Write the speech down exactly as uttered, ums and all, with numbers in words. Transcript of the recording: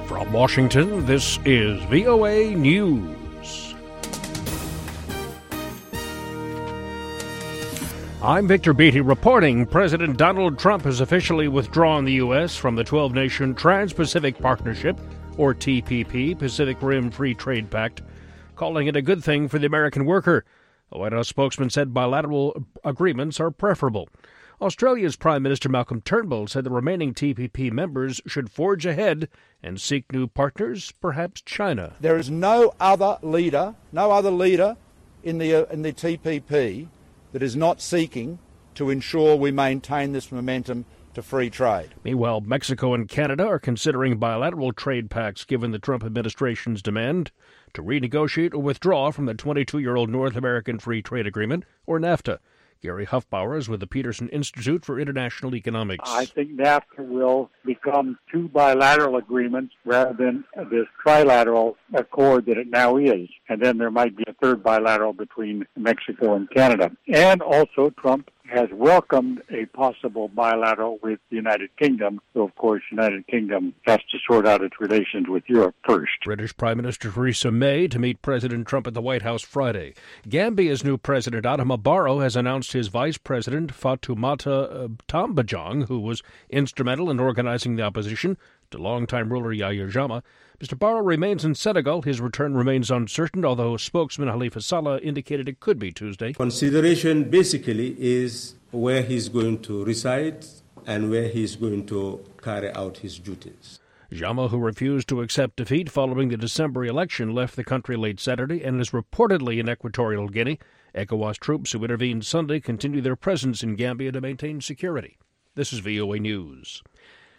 From Washington, this is V O A News. I'm Victor Beatty reporting President Donald Trump has officially withdrawn the U S from the twelve-nation Trans-Pacific Partnership, or T P P, Pacific Rim Free Trade Pact, calling it a good thing for the American worker. A White House spokesman said bilateral agreements are preferable. Australia's Prime Minister Malcolm Turnbull said the remaining T P P members should forge ahead and seek new partners, perhaps China. There is no other leader, no other leader in the uh, in the T P P that is not seeking to ensure we maintain this momentum to free trade. Meanwhile, Mexico and Canada are considering bilateral trade pacts given the Trump administration's demand to renegotiate or withdraw from the twenty-two-year-old North American Free Trade Agreement, or NAFTA. Gary Huffbauer is with the Peterson Institute for International Economics. I think NAFTA will become two bilateral agreements rather than this trilateral accord that it now is. And then there might be a third bilateral between Mexico and Canada. And also, Trump has welcomed a possible bilateral with the United Kingdom. So, of course, the United Kingdom has to sort out its relations with Europe first. British Prime Minister Theresa May to meet President Trump at the White House Friday. Gambia's new president, Adama Barrow, has announced his vice president, Fatoumata Tambajang, who was instrumental in organizing the opposition to longtime ruler Yahya Jammeh. Mister Barrow remains in Senegal. His return remains uncertain, although spokesman Halifa Saleh indicated it could be Tuesday. Consideration basically is where he's going to reside and where he's going to carry out his duties. Jammeh, who refused to accept defeat following the December election, left the country late Saturday and is reportedly in Equatorial Guinea. ECOWAS troops who intervened Sunday continue their presence in Gambia to maintain security. This is V O A News.